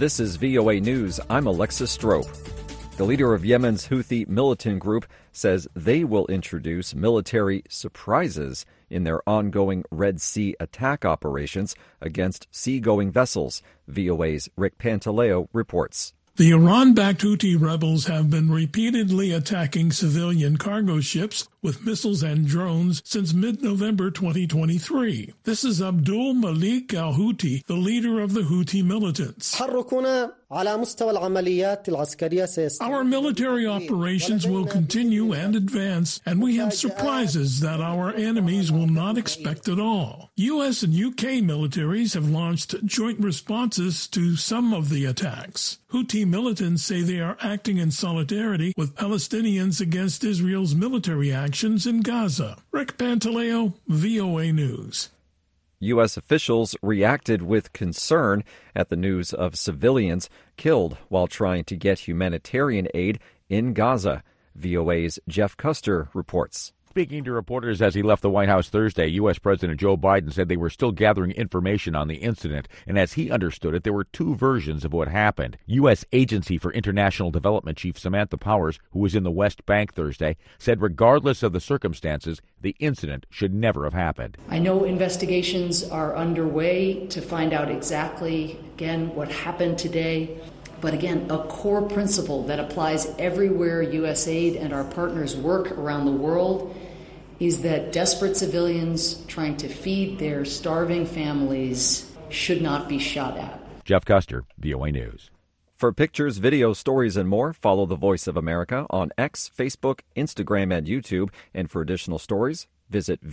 This is VOA News. I'm Alexis Strope. The leader of Yemen's Houthi militant group says they will introduce military surprises in their ongoing Red Sea attack operations against seagoing vessels. VOA's Rick Pantaleo reports. The Iran-backed Houthi rebels have been repeatedly attacking civilian cargo ships with missiles and drones since mid-November 2023. This is Abdul Malik al-Houthi, the leader of the Houthi militants. Our military operations will continue and advance, and we have surprises that our enemies will not expect at all. U.S. and U.K. militaries have launched joint responses to some of the attacks. Houthi militants say they are acting in solidarity with Palestinians against Israel's military actions in Gaza. Rick Pantaleo, VOA News. U.S. officials reacted with concern at the news of civilians killed while trying to get humanitarian aid in Gaza. VOA's Jeff Custer reports. Speaking to reporters as he left the White House Thursday, U.S. President Joe Biden said they were still gathering information on the incident, and as he understood it, there were two versions of what happened. U.S. Agency for International Development Chief Samantha Powers, who was in the West Bank Thursday, said regardless of the circumstances, the incident should never have happened. I know investigations are underway to find out exactly, again, what happened today. But again, a core principle that applies everywhere U.S. aid and our partners work around the world is that desperate civilians trying to feed their starving families should not be shot at. Jeff Custer, VOA News. For pictures, videos, stories, and more, follow The Voice of America on X, Facebook, Instagram, and YouTube. And for additional stories, visit